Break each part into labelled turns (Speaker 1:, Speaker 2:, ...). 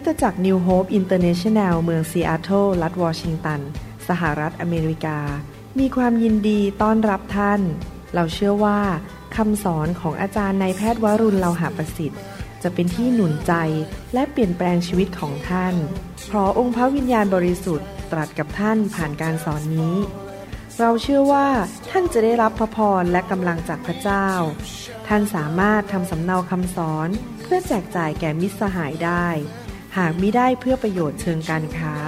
Speaker 1: ตจักร New Hope International เมืองซีแอตเทิลรัฐวอชิงตันสหรัฐอเมริกามีความยินดีต้อนรับท่านเราเชื่อว่าคำสอนของอาจารย์นายแพทย์วรุณ เลาหะประสิทธิ์จะเป็นที่หนุนใจและเปลี่ยนแปลงชีวิตของท่านเพราะองค์พระวิญญาณบริสุทธิ์ตรัสกับท่านผ่านการสอนนี้เราเชื่อว่าท่านจะได้รับพระพรและกำลังจากพระเจ้าท่านสามารถทำสำเนาคำสอนเพื่อแจกจ่ายแก่มิตรสหายได้หากมิได้เพื่อประโยชน์เชิงการค้า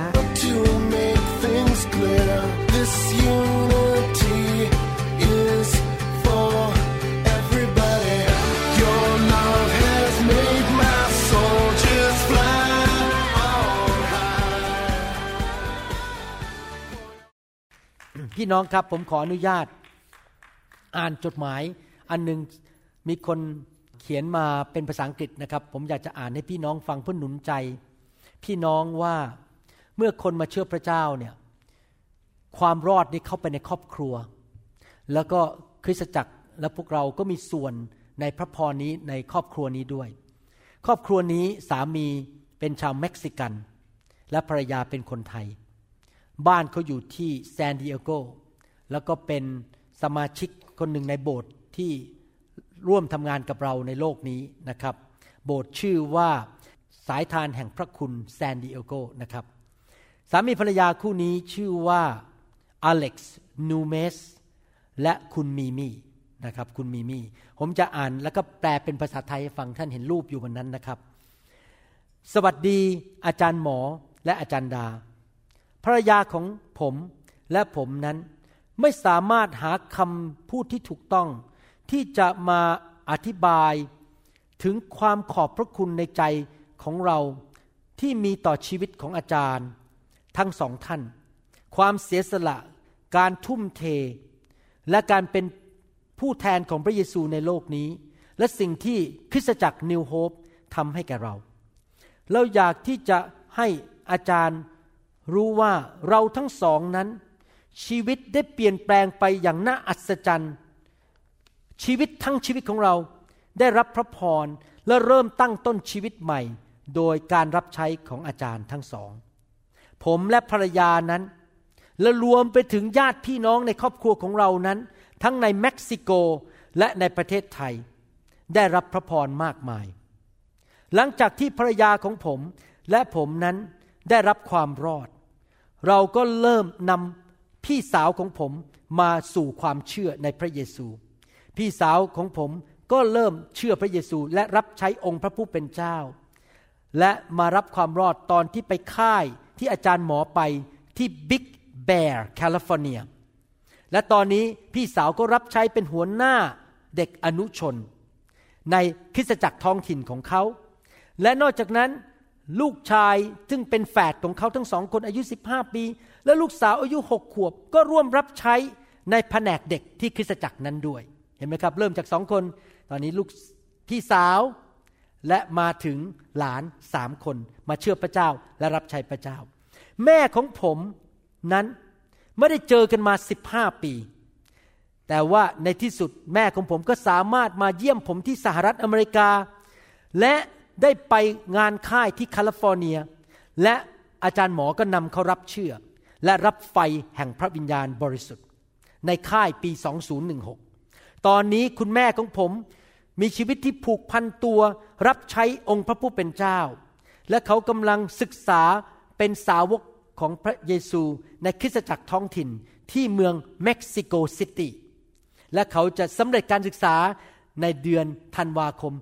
Speaker 2: พี่น้องครับผมขออนุญาตอ่านจดหมายอันนึงมีคนเขียนมาเป็นภาษาอังกฤษนะครับผมอยากจะอ่านให้พี่น้องฟังเพื่อหนุนใจพี่น้องว่าเมื่อคนมาเชื่อพระเจ้าเนี่ยความรอดนี่เข้าไปในครอบครัวแล้วก็คริสตจักรและพวกเราก็มีส่วนในพระพรนี้ในครอบครัวนี้ด้วยครอบครัวนี้สามีเป็นชาวเม็กซิกันและภรรยาเป็นคนไทยบ้านเขาอยู่ที่ซานดิเอโกแล้วก็เป็นสมาชิกคนหนึ่งในโบสถ์ที่ร่วมทำงานกับเราในโลกนี้นะครับโบสถ์ชื่อว่าสายทานแห่งพระคุณซานดิเอโกนะครับสามีภรรยาคู่นี้ชื่อว่าอเล็กซ์นูเมสและคุณมีมี่นะครับคุณมีมี่ผมจะอ่านแล้วก็แปลเป็นภาษาไทยให้ฟังท่านเห็นรูปอยู่บนนั้นนะครับสวัสดีอาจารย์หมอและอาจารย์ดาภรรยาของผมและผมนั้นไม่สามารถหาคำพูดที่ถูกต้องที่จะมาอธิบายถึงความขอบพระคุณในใจของเราที่มีต่อชีวิตของอาจารย์ทั้งสองท่านความเสียสละการทุ่มเทและการเป็นผู้แทนของพระเยซูในโลกนี้และสิ่งที่คริสตจักร New Hope ทำให้แก่เราอยากที่จะให้อาจารย์รู้ว่าเราทั้งสองนั้นชีวิตได้เปลี่ยนแปลงไปอย่างน่าอัศจรรย์ชีวิตทั้งชีวิตของเราได้รับพระพรและเริ่มตั้งต้นชีวิตใหม่โดยการรับใช้ของอาจารย์ทั้งสองผมและภรรยานั้นและรวมไปถึงญาติพี่น้องในครอบครัวของเรานั้นทั้งในเม็กซิโกและในประเทศไทยได้รับพระพรมากมายหลังจากที่ภรรยาของผมและผมนั้นได้รับความรอดเราก็เริ่มนำพี่สาวของผมมาสู่ความเชื่อในพระเยซูพี่สาวของผมก็เริ่มเชื่อพระเยซูและรับใช้องค์พระผู้เป็นเจ้าและมารับความรอดตอนที่ไปค่ายที่อาจารย์หมอไปที่บิ๊กแบร์แคลิฟอร์เนียและตอนนี้พี่สาวก็รับใช้เป็นหัวหน้าเด็กอนุชนในคริสตจักรท้องถิ่นของเขาและนอกจากนั้นลูกชายซึ่งเป็นแฝดของเขาทั้งสองคนอายุ15ปีและลูกสาวอายุ6ขวบก็ร่วมรับใช้ในแผนกเด็กที่คริสตจักรนั้นด้วยเห็นไหมครับเริ่มจาก2คนตอนนี้ลูกพี่สาวและมาถึงหลาน3คนมาเชื่อพระเจ้าและรับใช้พระเจ้าแม่ของผมนั้นไม่ได้เจอกันมา15ปีแต่ว่าในที่สุดแม่ของผมก็สามารถมาเยี่ยมผมที่สหรัฐอเมริกาและได้ไปงานค่ายที่แคลิฟอร์เนียและอาจารย์หมอก็นำเขารับเชื่อและรับไฟแห่งพระวิญญาณบริสุทธิ์ในค่ายปี2016ตอนนี้คุณแม่ของผมมีชีวิตที่ผูกพันตัวรับใช้องค์พระผู้เป็นเจ้าและเขากำลังศึกษาเป็นสาวกของพระเยซูในคริสตจักรท้องถิ่นที่เมืองเม็กซิโกซิตี้และเขาจะสำเร็จการศึกษาในเดือนธันวาคม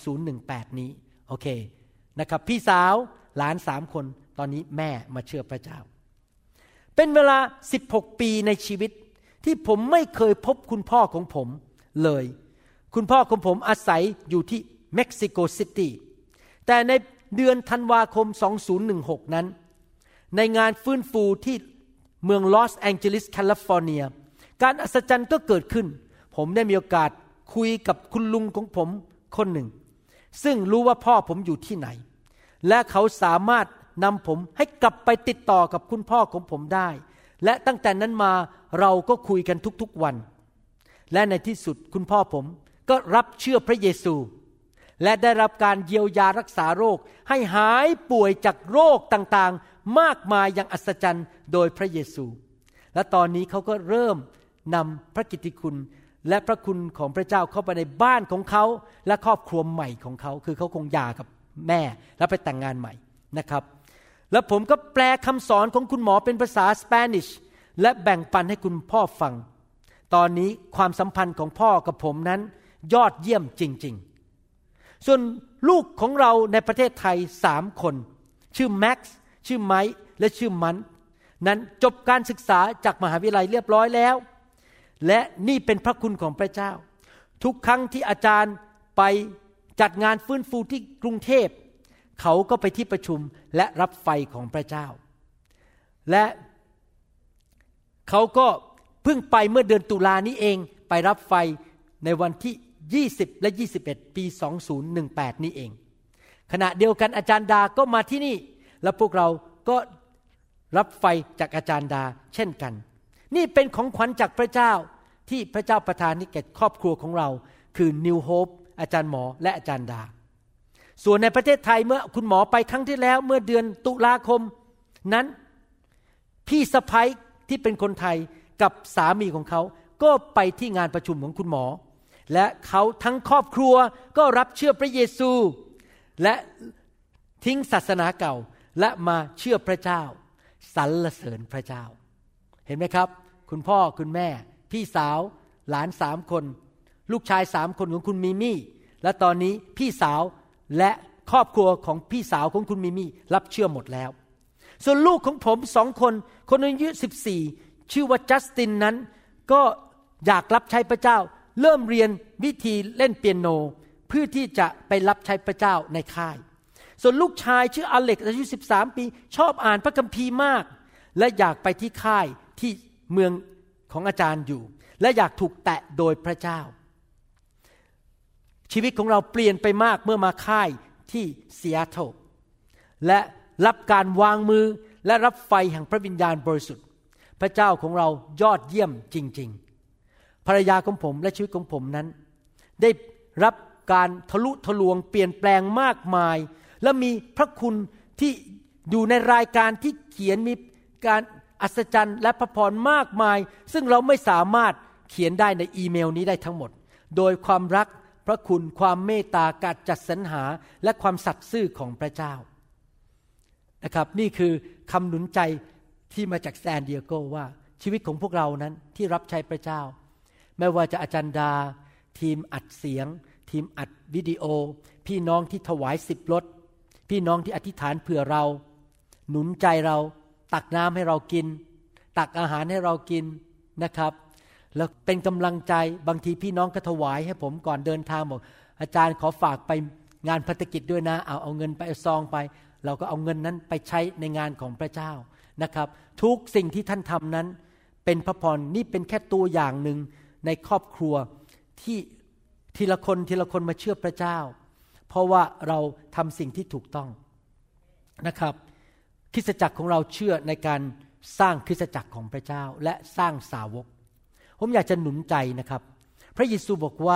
Speaker 2: 2018นี้โอเคนะครับพี่สาวหลาน3คนตอนนี้แม่มาเชื่อพระเจ้าเป็นเวลา16ปีในชีวิตที่ผมไม่เคยพบคุณพ่อของผมเลยคุณพ่อของผมอาศัยอยู่ที่เม็กซิโกซิตี้แต่ในเดือนธันวาคม2016นั้นในงานฟื้นฟูที่เมืองลอสแองเจลิสแคลิฟอร์เนียการอัศจรรย์ก็เกิดขึ้นผมได้มีโอกาสคุยกับคุณลุงของผมคนหนึ่งซึ่งรู้ว่าพ่อผมอยู่ที่ไหนและเขาสามารถนำผมให้กลับไปติดต่อกับคุณพ่อของผมได้และตั้งแต่นั้นมาเราก็คุยกันทุกๆวันและในที่สุดคุณพ่อผมก็รับเชื่อพระเยซูและได้รับการเยียวยารักษาโรคให้หายป่วยจากโรคต่างๆมากมายอย่างอัศจรรย์โดยพระเยซูและตอนนี้เขาก็เริ่มนำพระกิตติคุณและพระคุณของพระเจ้าเข้าไปในบ้านของเขาและครอบครัวใหม่ของเขาคือเขาคงหย่ากับแม่แล้วไปแต่งงานใหม่นะครับแล้วผมก็แปลคำสอนของคุณหมอเป็นภาษาสเปนิชและแบ่งปันให้คุณพ่อฟังตอนนี้ความสัมพันธ์ของพ่อกับผมนั้นยอดเยี่ยมจริงๆส่วนลูกของเราในประเทศไทย3 คนชื่อแม็กซ์ชื่อไมค์และชื่อมันนั้นจบการศึกษาจากมหาวิทยาลัยเรียบร้อยแล้วและนี่เป็นพระคุณของพระเจ้าทุกครั้งที่อาจารย์ไปจัดงานฟื้นฟูที่กรุงเทพเขาก็ไปที่ประชุมและรับไฟของพระเจ้าและเขาก็เพิ่งไปเมื่อเดือนตุลานี้เองไปรับไฟในวันที่20และ21ปี2018นี้เองขณะเดียวกันอาจารย์ดาก็มาที่นี่และพวกเราก็รับไฟจากอาจารย์ดาเช่นกันนี่เป็นของขวัญจากพระเจ้าที่พระเจ้าประทานให้แก่ครอบครัวของเราคือ New Hope อาจารย์หมอและอาจารย์ดาส่วนในประเทศไทยเมื่อคุณหมอไปครั้งที่แล้วเมื่อเดือนตุลาคมนั้นพี่สะใภ้ที่เป็นคนไทยกับสามีของเขาก็ไปที่งานประชุมของคุณหมอและเขาทั้งครอบครัวก็รับเชื่อพระเยซูและทิ้งศาสนาเก่าและมาเชื่อพระเจ้าสรรเสริญพระเจ้าเห็นไหมครับคุณพ่อคุณแม่พี่สาวหลาน3 คนลูกชาย3 คนของคุณมิมี่และตอนนี้พี่สาวและครอบครัวของพี่สาวของคุณมิมี่รับเชื่อหมดแล้วส่วนลูกของผม2 คนคนอายุ14ชื่อว่าจัสตินนั้นก็อยากรับใช้พระเจ้าเริ่มเรียนวิธีเล่นเปียโนเพื่อที่จะไปรับใช้พระเจ้าในค่ายส่วนลูกชายชื่ออเล็กซ์อายุ13 ปีชอบอ่านพระคัมภีร์มากและอยากไปที่ค่ายที่เมืองของอาจารย์อยู่และอยากถูกแตะโดยพระเจ้าชีวิตของเราเปลี่ยนไปมากเมื่อมาค่ายที่ซีแอตเทิลและรับการวางมือและรับไฟแห่งพระวิญญาณบริสุทธิ์พระเจ้าของเรายอดเยี่ยมจริงๆภรรยาของผมและชีวิตของผมนั้นได้รับการทะลุทะลวงเปลี่ยนแปลงมากมายและมีพระคุณที่อยู่ในรายการที่เขียนมีการอัศจรรย์และพระพรมากมายซึ่งเราไม่สามารถเขียนได้ในอีเมลนี้ได้ทั้งหมดโดยความรักพระคุณความเมตตาการจัดสรรหาและความสัตย์ซื่อของพระเจ้านะครับนี่คือคำหนุนใจที่มาจากแซนดิเอโกว่าชีวิตของพวกเรานั้นที่รับใช้พระเจ้าไม่ว่าจะอาจารย์ดาทีมอัดเสียงทีมอัดวิดีโอพี่น้องที่ถวาย10 รถพี่น้องที่อธิษฐานเผื่อเราหนุนใจเราตักน้ำให้เรากินตักอาหารให้เรากินนะครับแล้วเป็นกำลังใจบางทีพี่น้องก็ถวายให้ผมก่อนเดินทางบอกอาจารย์ขอฝากไปงานภัตกิจด้วยนะเอาเงินไปเอาซองไปเราก็เอาเงินนั้นไปใช้ในงานของพระเจ้านะครับทุกสิ่งที่ท่านทำนั้นเป็นพระพรนี่เป็นแค่ตัวอย่างหนึ่งในครอบครัวที่ทีละคนมาเชื่อพระเจ้าเพราะว่าเราทำสิ่งที่ถูกต้องนะครับคริสตจักรของเราเชื่อในการสร้างคริสตจักรของพระเจ้าและสร้างสาวกผมอยากจะหนุนใจนะครับพระเยซูบอกว่า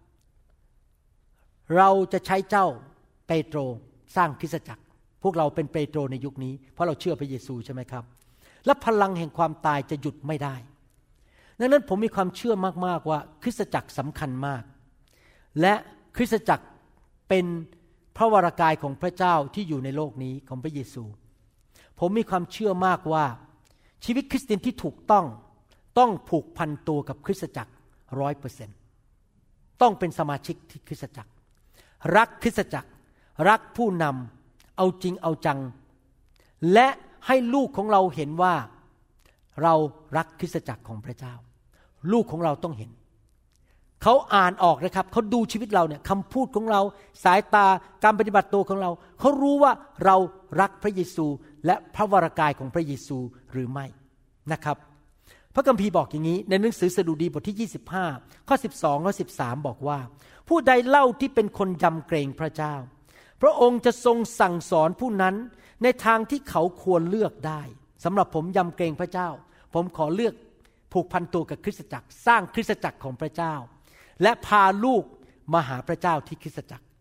Speaker 2: เราจะใช้เจ้าเปโตรสร้างคริสตจักรพวกเราเป็นเปโตรในยุคนี้เพราะเราเชื่อพระเยซูใช่ไหมครับและพลังแห่งความตายจะหยุดไม่ได้ดังนั้นผมมีความเชื่อมากๆว่าคริสตจักรสำคัญมากและคริสตจักรเป็นพระวรากายของพระเจ้าที่อยู่ในโลกนี้ของพระเยซูผมมีความเชื่อมากว่าชีวิตคริสเตียนที่ถูกต้องผูกพันตัวกับคริสตจักร 100% ต้องเป็นสมาชิกที่คริสตจักรรักคริสตจักรรักผู้นำเอาจริงเอาจังและให้ลูกของเราเห็นว่าเรารักคริสตจักรของพระเจ้าลูกของเราต้องเห็นเขาอ่านออกนะครับเขาดูชีวิตเราเนี่ยคำพูดของเราสายตาการปฏิบัติตัวของเราเขารู้ว่าเรารักพระเยซูและพระวรากายของพระเยซูหรือไม่นะครับพระคัมภีร์บอกอย่างนี้ในหนังสือสดุดีบทที่25ข้อ12และ13บอกว่าผู้ใดเล่าที่เป็นคนยำเกรงพระเจ้าพระองค์จะทรงสั่งสอนผู้นั้นในทางที่เขาควรเลือกได้สำหรับผมยำเกรงพระเจ้าผมขอเลือกผูกพันตัวกับคริสตจักรสร้างคริสตจักรของพระเจ้าและพาลูกมาหาพระเจ้าที่คริสตจักร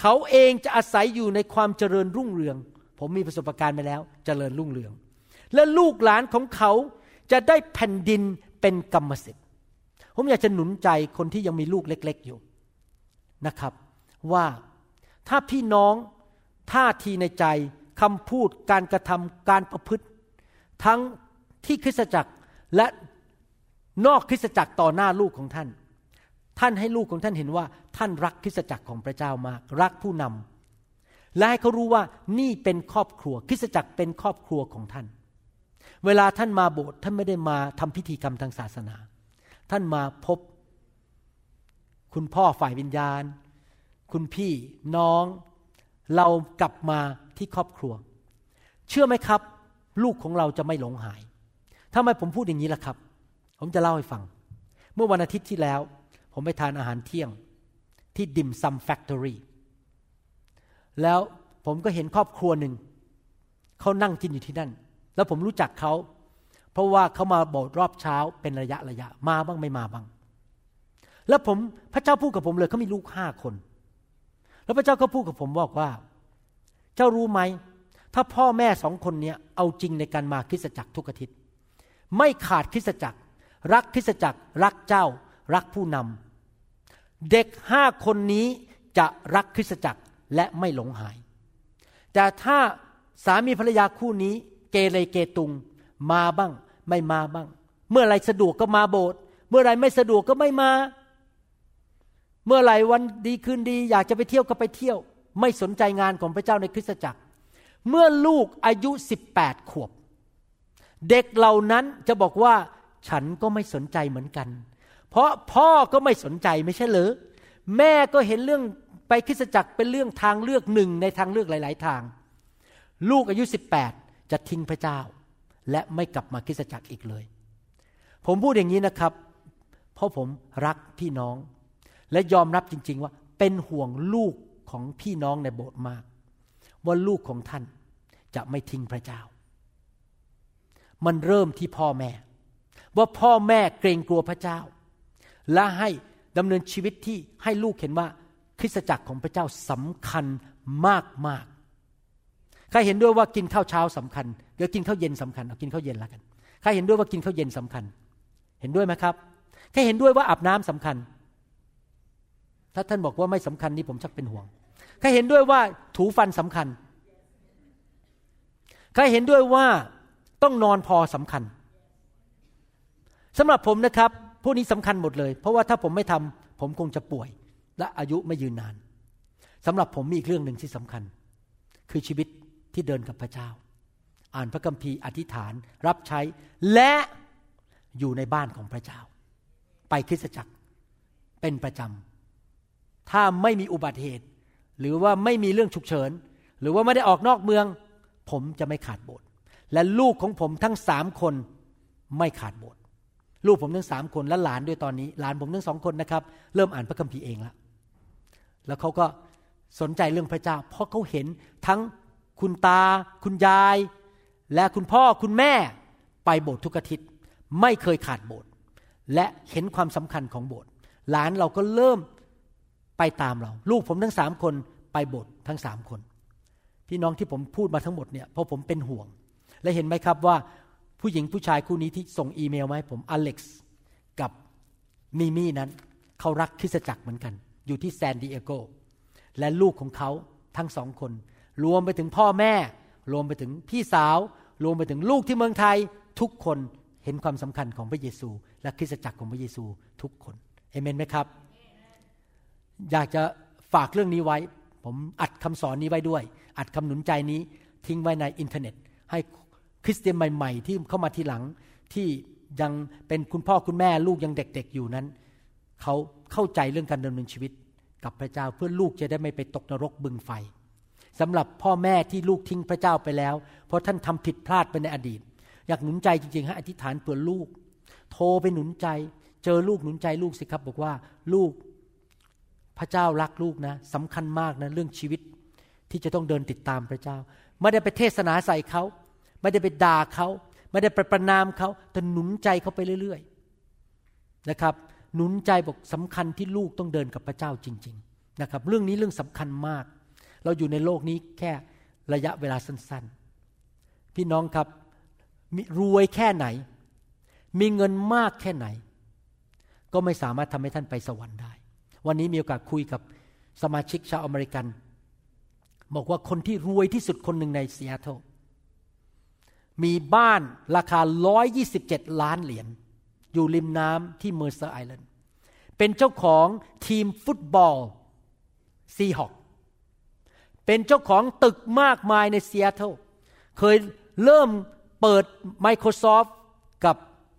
Speaker 2: เขาเองจะอาศัยอยู่ในความเจริญรุ่งเรืองผมมีประสบการณ์มาแล้วเจริญรุ่งเรืองและลูกหลานของเขาจะได้แผ่นดินเป็นกรรมสิทธิ์ผมอยากจะหนุนใจคนที่ยังมีลูกเล็กๆอยู่นะครับว่าถ้าพี่น้องท่าทีในใจคำพูดการกระทำการประพฤติทั้งที่คริสตจักรและนอกคริสตจักรต่อหน้าลูกของท่านท่านให้ลูกของท่านเห็นว่าท่านรักคริสตจักรของพระเจ้ามากรักผู้นำและให้เขารู้ว่านี่เป็นครอบครัวคริสตจักรเป็นครอบครัวของท่านเวลาท่านมาโบสถ์ท่านไม่ได้มาทำพิธีกรรมทางศาสนาท่านมาพบคุณพ่อฝ่ายวิญญาณคุณพี่น้องเรากลับมาที่ครอบครัวเชื่อไหมครับลูกของเราจะไม่หลงหายทำไมผมพูดอย่างนี้ล่ะครับผมจะเล่าให้ฟังเมื่อวันอาทิตย์ที่แล้วผมไปทานอาหารเที่ยงที่ดิมซัมแฟคทอรี่แล้วผมก็เห็นครอบครัวหนึ่งเขานั่งกินอยู่ที่นั่นแล้วผมรู้จักเขาเพราะว่าเขามาโบสถ์รอบเช้าเป็นระยะมาบ้างไม่มาบ้างแล้วพระเจ้าพูดกับผมเลยเขามีลูก5 คนแล้วพระเจ้าก็พูดกับผมบอกว่าเจ้ารู้ไหมถ้าพ่อแม่2 คนนี้เอาจริงในการมาคริสตจักรทุกอาทิตย์ไม่ขาดคริสตจักรรักคริสตจักรรักเจ้ารักผู้นำเด็ก5 คนนี้จะรักคริสตจักรและไม่หลงหายแต่ถ้าสามีภรรยาคู่นี้เกเรเกตุงมาบ้างไม่มาบ้างเมื่อไรสะดวกก็มาโบสถ์เมื่อไรไม่สะดวกก็ไม่มาเมื่อไรวันดีคืนดีอยากจะไปเที่ยวก็ไปเที่ยวไม่สนใจงานของพระเจ้าในคริสตจักรเมื่อลูกอายุ18 ขวบเด็กเหล่านั้นจะบอกว่าฉันก็ไม่สนใจเหมือนกันเพราะพ่อก็ไม่สนใจไม่ใช่เหรอแม่ก็เห็นเรื่องไปคริสตจักรเป็นเรื่องทางเลือกหนึ่งในทางเลือกหลายๆทางลูกอายุ18จะทิ้งพระเจ้าและไม่กลับมาคริสตจักรอีกเลยผมพูดอย่างนี้นะครับเพราะผมรักพี่น้องและยอมรับจริงๆว่าเป็นห่วงลูกของพี่น้องในโบสถ์มากว่าลูกของท่านจะไม่ทิ้งพระเจ้ามันเริ่มที่พ่อแม่ว่าพ่อแม่เกรงกลัวพระเจ้าและให้ดำเนินชีวิตที่ให้ลูกเห็นว่าคริสตจักรของพระเจ้าสำคัญมากๆใครเห็นด้วยว่ากินข้าวเช้าสำคัญหรือกินข้าวเย็นสำคัญเอากินข้าวเย็นละกันใครเห็นด้วยว่ากินข้าวเย็นสำคัญเห็นด้วยไหมครับใครเห็นด้วยว่าอาบน้ำสำคัญถ้าท่านบอกว่าไม่สำคัญนี่ผมชักเป็นห่วงใครเห็นด้วยว่าถูฟันสำคัญใครเห็นด้วยว่าต้องนอนพอสำคัญสำหรับผมนะครับพวกนี้สำคัญหมดเลยเพราะว่าถ้าผมไม่ทำผมคงจะป่วยและอายุไม่ยืนนานสำหรับผมมีอีกเรื่องหนึ่งที่สำคัญคือชีวิตที่เดินกับพระเจ้าอ่านพระคัมภีร์อธิษฐานรับใช้และอยู่ในบ้านของพระเจ้าไปคริสตจักรเป็นประจำถ้าไม่มีอุบัติเหตุหรือว่าไม่มีเรื่องฉุกเฉินหรือว่าไม่ได้ออกนอกเมืองผมจะไม่ขาดโบสถ์และลูกของผมทั้ง3 คนไม่ขาดโบสถ์ลูกผมทั้ง3 คนและหลานด้วยตอนนี้หลานผมทั้ง2 คนนะครับเริ่มอ่านพระคัมภีร์เองแล้วเขาก็สนใจเรื่องพระเจ้าเพราะเขาเห็นทั้งคุณตาคุณยายและคุณพ่อคุณแม่ไปโบสถ์ทุกอาทิตย์ไม่เคยขาดโบสถ์และเห็นความสำคัญของโบสถ์หลานเราก็เริ่มไปตามเราลูกผมทั้ง3 คนไปโบสถ์ทั้ง3 คนพี่น้องที่ผมพูดมาทั้งหมดเนี่ยเพราะผมเป็นห่วงและเห็นไหมครับว่าผู้หญิงผู้ชายคู่นี้ที่ส่งอีเมลมาให้ผมอเล็กซ์กับมิมี่นั้นเขารักคริสตจักรเหมือนกันอยู่ที่แซนดิเอโกและลูกของเขาทั้ง2 คนรวมไปถึงพ่อแม่รวมไปถึงพี่สาวรวมไปถึงลูกที่เมืองไทยทุกคนเห็นความสำคัญของพระเยซูและคริสตจักรของพระเยซูทุกคนเอเมนไหมครับอยากจะฝากเรื่องนี้ไว้ผมอัดคำสอนนี้ไว้ด้วยอัดคำหนุนใจนี้ทิ้งไว้ในอินเทอร์เน็ตให้คริสเตียนใหม่ๆที่เข้ามาทีหลังที่ยังเป็นคุณพ่อคุณแม่ลูกยังเด็กๆอยู่นั้นเขาเข้าใจเรื่องการดำเนินชีวิตกับพระเจ้าเพื่อลูกจะได้ไม่ไปตกนรกบึงไฟสำหรับพ่อแม่ที่ลูกทิ้งพระเจ้าไปแล้วเพราะท่านทำผิดพลาดไปในอดีตอยากหนุนใจจริงๆให้อธิษฐานเผื่อลูกโทรไปหนุนใจเจอลูกหนุนใจลูกสิครับบอกว่าลูกพระเจ้ารักลูกนะสำคัญมากนะเรื่องชีวิตที่จะต้องเดินติดตามพระเจ้าไม่ได้ไปเทศนาใส่เขาไม่ได้ไปด่าเขาไม่ได้ไปประณามเขาแต่หนุนใจเขาไปเรื่อยๆนะครับหนุนใจบอกสำคัญที่ลูกต้องเดินกับพระเจ้าจริงๆนะครับเรื่องนี้เรื่องสำคัญมากเราอยู่ในโลกนี้แค่ระยะเวลาสั้นๆพี่น้องครับรวยแค่ไหนมีเงินมากแค่ไหนก็ไม่สามารถทำให้ท่านไปสวรรค์ได้วันนี้มีโอกาสคุยกับสมาชิกชาวอเมริกันบอกว่าคนที่รวยที่สุดคนหนึ่งในซีแอตเทิลมีบ้านราคา127 ล้านเหรียญอยู่ริมน้ำที่เมอร์เซอร์ไอแลนด์เป็นเจ้าของทีมฟุตบอลซีฮอคเป็นเจ้าของตึกมากมายในซีแอตเทิลเคยเริ่มเปิด Microsoft กับ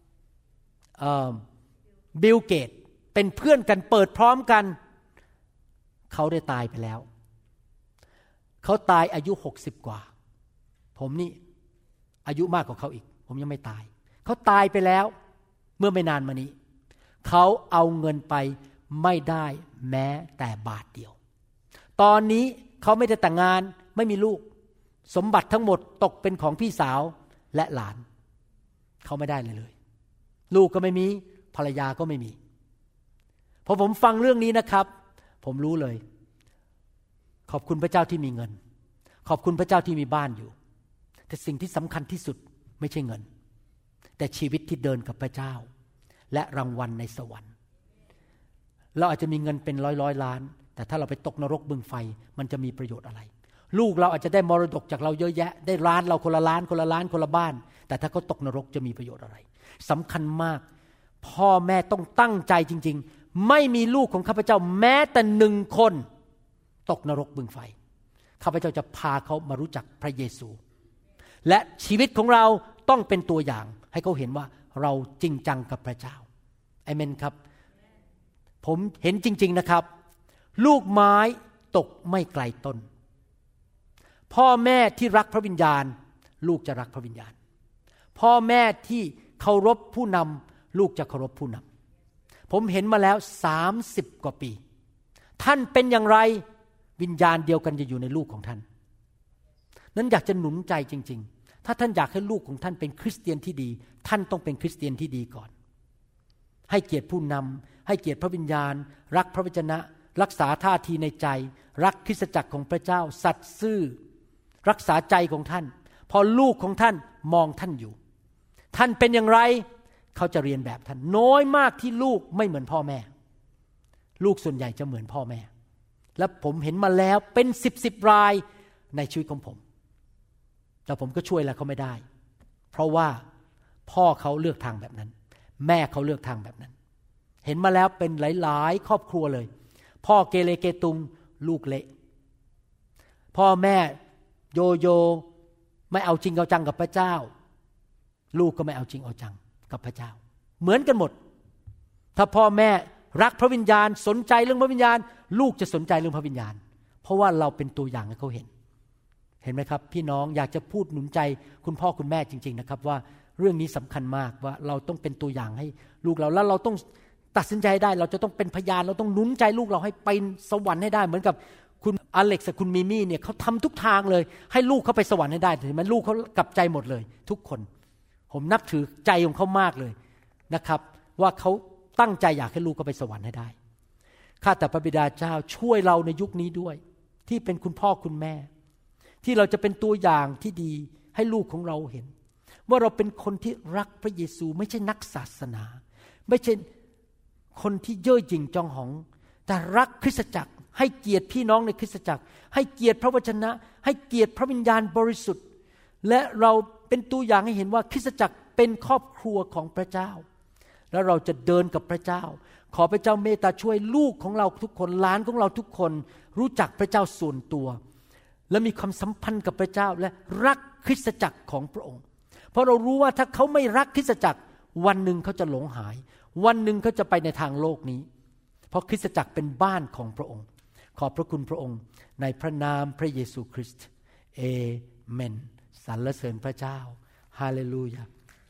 Speaker 2: บิลเกตเป็นเพื่อนกันเปิดพร้อมกันเขาได้ตายไปแล้วเขาตายอายุ60 กว่าผมนี่อายุมากกว่าเขาอีกผมยังไม่ตายเขาตายไปแล้วเมื่อไม่นานมานี้เขาเอาเงินไปไม่ได้แม้แต่บาทเดียวตอนนี้เขาไม่ได้แต่งงานไม่มีลูกสมบัติทั้งหมดตกเป็นของพี่สาวและหลานเขาไม่ได้เลยลูกก็ไม่มีภรรยาก็ไม่มีพอผมฟังเรื่องนี้นะครับผมรู้เลยขอบคุณพระเจ้าที่มีเงินขอบคุณพระเจ้าที่มีบ้านอยู่แต่สิ่งที่สำคัญที่สุดไม่ใช่เงินแต่ชีวิตที่เดินกับพระเจ้าและรางวัลในสวรรค์เราอาจจะมีเงินเป็นร้อยล้านแต่ถ้าเราไปตกนรกบึงไฟมันจะมีประโยชน์อะไรลูกเราอาจจะได้มรดกจากเราเยอะแยะได้ล้านเราคนละล้านคนละล้านคนละบ้านแต่ถ้าเขาตกนรกจะมีประโยชน์อะไรสำคัญมากพ่อแม่ต้องตั้งใจจริงๆไม่มีลูกของข้าพเจ้าแม้แต่1 คนตกนรกบึงไฟข้าพเจ้าจะพาเขามารู้จักพระเยซูและชีวิตของเราต้องเป็นตัวอย่างให้เขาเห็นว่าเราจริงจังกับพระเจ้าอาเมนครับผมเห็นจริงๆนะครับลูกไม้ตกไม่ไกลต้นพ่อแม่ที่รักพระวิญญาณลูกจะรักพระวิญญาณพ่อแม่ที่เคารพผู้นำลูกจะเคารพผู้นำผมเห็นมาแล้ว30 กว่าปีท่านเป็นอย่างไรวิญญาณเดียวกันจะอยู่ในลูกของท่านนั้นอยากจะหนุนใจจริงๆถ้าท่านอยากให้ลูกของท่านเป็นคริสเตียนที่ดีท่านต้องเป็นคริสเตียนที่ดีก่อนให้เกียรติผู้นำให้เกียรติพระวิญญาณรักพระวจนะรักษาท่าทีในใจรักคริสตจักรของพระเจ้าสัตย์ซื่อรักษาใจของท่านพอลูกของท่านมองท่านอยู่ท่านเป็นอย่างไรเขาจะเรียนแบบท่านน้อยมากที่ลูกไม่เหมือนพ่อแม่ลูกส่วนใหญ่จะเหมือนพ่อแม่และผมเห็นมาแล้วเป็น10 รายในชีวิตของผมแต่ผมก็ช่วยอะไรเขาไม่ได้เพราะว่าพ่อเขาเลือกทางแบบนั้นแม่เขาเลือกทางแบบนั้นเห็นมาแล้วเป็นหลายๆครอบครัวเลยพ่อเกเรเกตุงลูกเละพ่อแม่โยโย่ไม่เอาจริงเอาจังกับพระเจ้าลูกก็ไม่เอาจริงเอาจังกับพระเจ้าเหมือนกันหมดถ้าพ่อแม่รักพระวิญญาณสนใจเรื่องพระวิญญาณลูกจะสนใจเรื่องพระวิญญาณเพราะว่าเราเป็นตัวอย่างให้เขาเห็นไหมครับพี่น้องอยากจะพูดหนุนใจคุณพ่อคุณแม่จริงๆนะครับว่าเรื่องนี้สำคัญมากว่าเราต้องเป็นตัวอย่างให้ลูกเราแล้วเราต้องตัดสินใจได้เราจะต้องเป็นพยานเราต้องหนุนใจลูกเราให้ไปสวรรค์ให้ได้เหมือนกับคุณอเล็กซ์กับคุณมิมี่เนี่ยเขาทำทุกทางเลยให้ลูกเขาไปสวรรค์ให้ได้เห็นไหมลูกเขากลับใจหมดเลยทุกคนผมนับถือใจของเขามากเลยนะครับว่าเขาตั้งใจอยากให้ลูกเขาไปสวรรค์ให้ได้ข้าแต่พระบิดาเจ้าช่วยเราในยุคนี้ด้วยที่เป็นคุณพ่อคุณแม่ที่เราจะเป็นตัวอย่างที่ดีให้ลูกของเราเห็นว่าเราเป็นคนที่รักพระเยซูไม่ใช่นักศาสนาไม่ใช่คนที่เย่อหยิ่งจองหองแต่รักคริสตจักรให้เกียรติพี่น้องในคริสตจักรให้เกียรติพระวจนะให้เกียรติพระวิญญาณบริสุทธิ์และเราเป็นตัวอย่างให้เห็นว่าคริสตจักรเป็นครอบครัวของพระเจ้าแล้วเราจะเดินกับพระเจ้าขอพระเจ้าเมตตาช่วยลูกของเราทุกคนหลานของเราทุกคนรู้จักพระเจ้าส่วนตัวและมีความสัมพันธ์กับพระเจ้าและรักคริสตจักรของพระองค์เพราะเรารู้ว่าถ้าเขาไม่รักคริสตจักรวันหนึ่งเขาจะหลงหายวันหนึ่งเขาจะไปในทางโลกนี้เพราะคริสตจักรเป็นบ้านของพระองค์ขอบพระคุณพระองค์ในพระนามพระเยซูคริสต์เอเมนสรรเสริญพระเจ้าฮาเลลูยา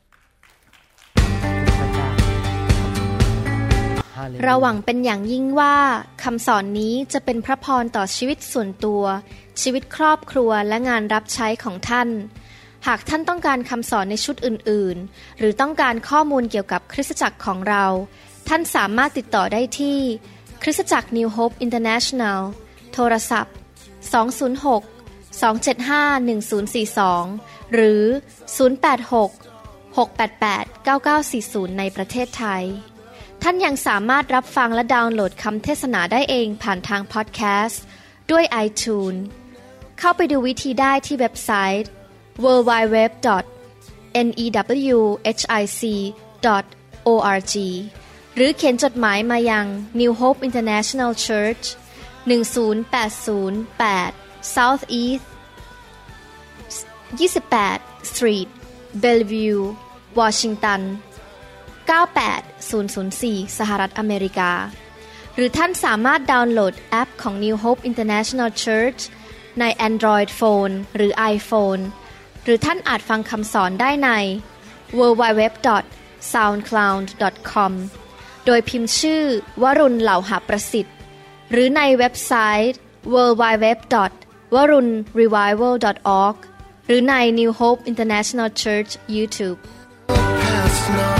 Speaker 3: เราหวังเป็นอย่างยิ่งว่าคำสอนนี้จะเป็นพระพรต่อชีวิตส่วนตัวชีวิตครอบครัวและงานรับใช้ของท่านหากท่านต้องการคำสอนในชุดอื่นๆหรือต้องการข้อมูลเกี่ยวกับคริสตจักรของเราท่านสามารถติดต่อได้ที่คริสตจักร New Hope International โทรศัพท์206-275-1042หรือ086-688-9940ในประเทศไทยท่านยังสามารถรับฟังและดาวน์โหลดคำเทศนาได้เองผ่านทางพอดแคสต์ด้วย iTunes เข้าไปดูวิธีได้ที่เว็บไซต์ www.newhic.org หรือเขียนจดหมายมายัง New Hope International Church 10808 South East 28 Street Bellevue Washington 98004 สหรัฐอเมริกาหรือท่านสามารถดาวน์โหลดแอปของ New Hope International Church ใน Android Phone หรือ iPhone หรือท่านอาจฟังคำสอนได้ใน www.soundcloud.com โดยพิมพ์ชื่อวรุณเหล่าหาประสิทธิ์หรือในเว็บไซต์ www.warunrevival.org หรือใน New Hope International Church YouTube